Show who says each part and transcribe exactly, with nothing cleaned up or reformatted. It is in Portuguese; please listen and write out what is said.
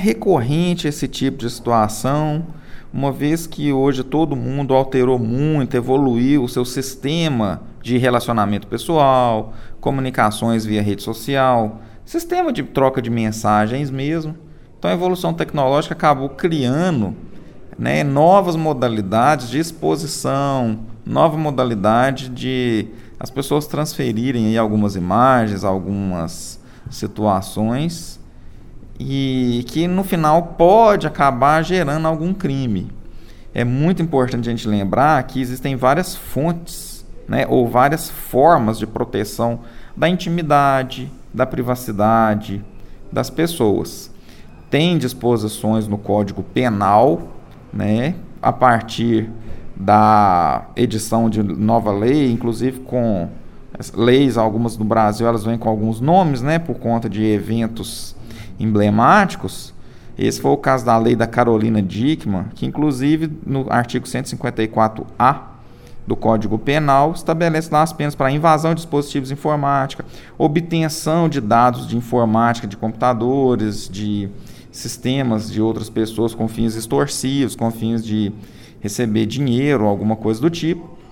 Speaker 1: recorrente esse tipo de situação, uma vez que hoje todo mundo alterou muito, evoluiu o seu sistema de relacionamento pessoal, comunicações via rede social, sistema de troca de mensagens mesmo. Então a evolução tecnológica acabou criando, né, novas modalidades de exposição, nova modalidade de as pessoas transferirem aí algumas imagens, algumas situações, e que no final pode acabar gerando algum crime. É muito importante a gente lembrar que existem várias fontes, né, ou várias formas de proteção da intimidade, da privacidade das pessoas. Tem disposições no Código Penal, né, a partir da edição de nova lei, inclusive com leis, algumas no Brasil, elas vêm com alguns nomes, né, por conta de eventos emblemáticos. Esse foi o caso da lei da Carolina Dickmann, que inclusive no artigo cento e cinquenta e quatro A do Código Penal estabelece lá as penas para invasão de dispositivos de informática, obtenção de dados de informática, de computadores, de sistemas de outras pessoas com fins extorsivos, com fins de receber dinheiro, alguma coisa do tipo.